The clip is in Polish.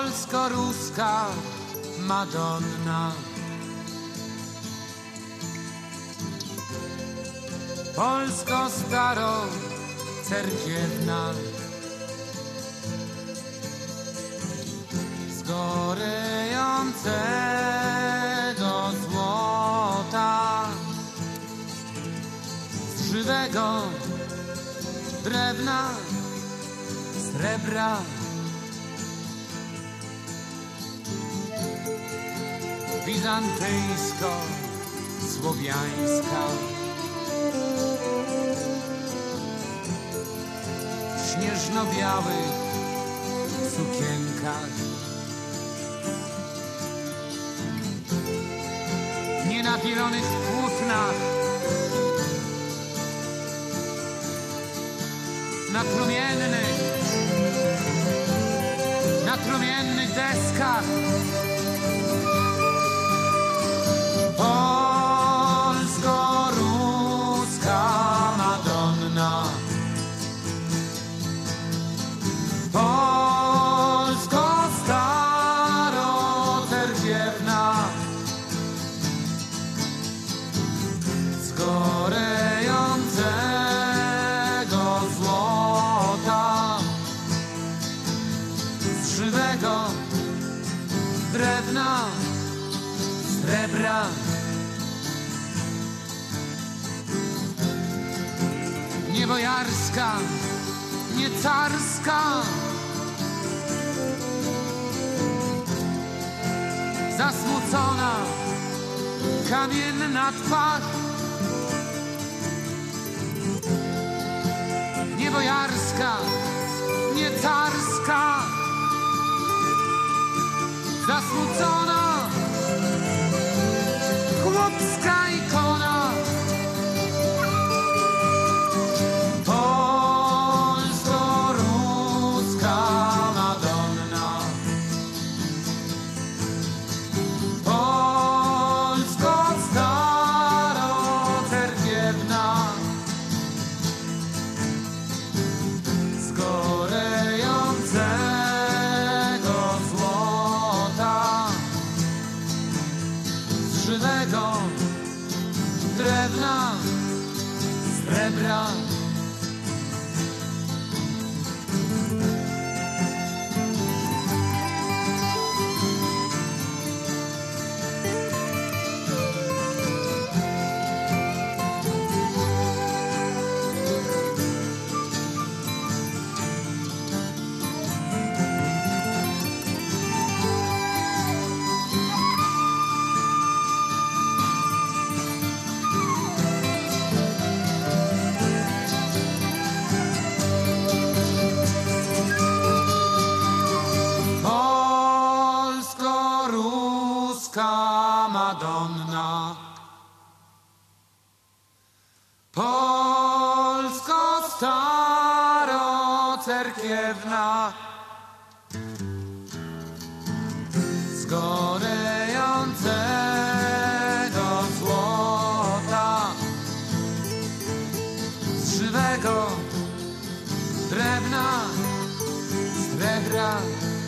polsko-ruska Madonna. Polsko-staro-cerkiewna, z gorejącego złota, z żywego drewna, srebra. Bizantyjsko-słowiańska, w śnieżno-białych sukienkach, w nienapilonych płótnach, na trumiennych deskach. Polsko-ruska Madonna, polsko-staro-cerkiewna, z gorejącego złota, z żywego drewna, srebra. Nie bojarska, nie carska, zasmucona, kamienna twarz. Nie bojarska, nie carska, zasmucona, chłopska ikona. Drewna, srebra. Madonna, polsko-staro-cerkiewna, z gorejącego złota, z żywego drewna, srebra.